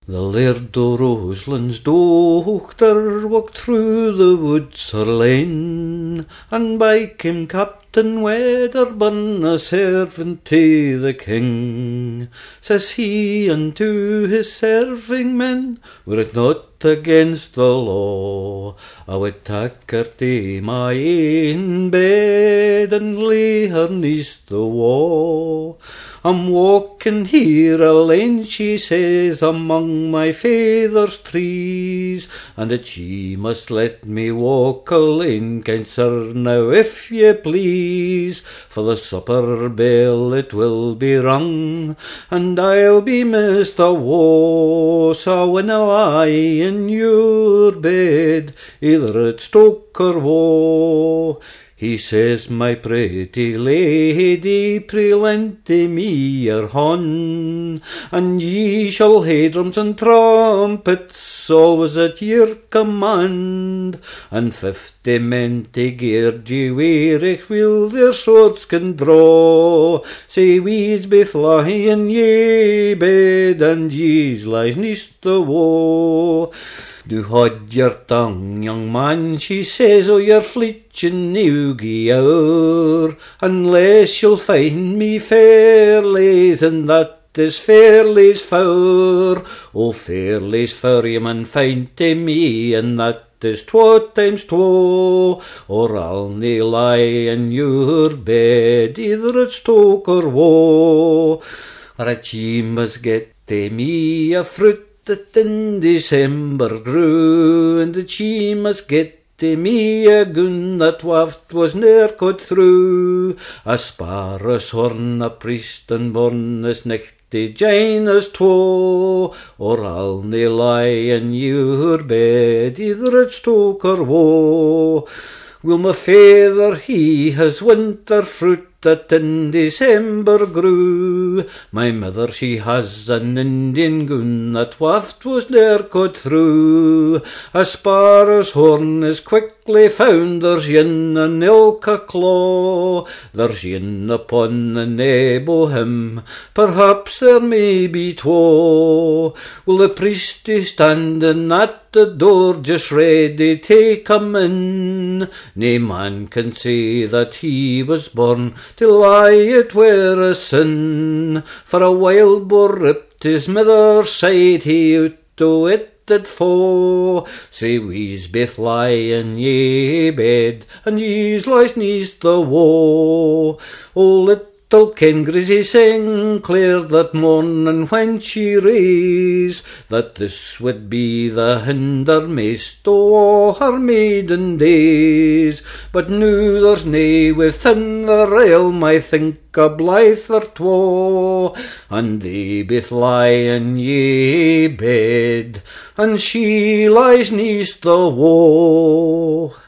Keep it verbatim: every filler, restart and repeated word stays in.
The Laird o' Roseland's dochter walked through the woods her lane, and by came Captain Wedderburn, a servant to the king. Says he unto his serving men, were it not against the law, I would take her to my ain bed and lay her neath the wall. I'm walking here alane, she says, among my father's trees, and that she must let me walk alane, kind sir, now if ye please, for the supper bell it will be rung, and I'll be missed awa', so when I lie in your bed, either at Stoke or woe. He says, my pretty lady, pray lend to me your horn, and ye shall hae drums and trumpets always at your command, and fifty men to gird ye wearich will their swords can draw. Say we's baith lie in ye bed, and ye's lies neath the woe. Do haud your tongue, young man, she says, o your fleechin' neugie hour, unless you'll find me fair lays, and that is fair lays four. O fair lays four ye man find to me, and that is twa times twa, or I'll nae lie in your bed, either at Stoke or woe. Right ye must get to me a fruit that in December grew, and that she must get to me a gun that waft was ne'er cut through. A sparrow's horn, a priest and born, as nicht to join us twa, or I'll nae lie in your bed, either at Stoke or woe. Will my father, he has winter fruit that in December grew. My mother, she has an Indian gun that waft was ne'er cut through. A sparrow's horn is quickly found, there's yin an ilka claw, there's yin upon the neb o' him, perhaps there may be twa. Will the priest be standing at the door just ready to come in? Nae man can say that he was born till I it were a sin, for a wild boar ripped his mither's side, he out o' it did fa'. Say we's baith lie in ye bed, and ye's lies neath the woe. O little Ken Grizzy Sinclair that morning when she rase, that this would be the hindermaist o' all her maiden days. But noo there's nae within the realm, I think a blither twa, and they baith lie in ye bed, and she lies neath the woe.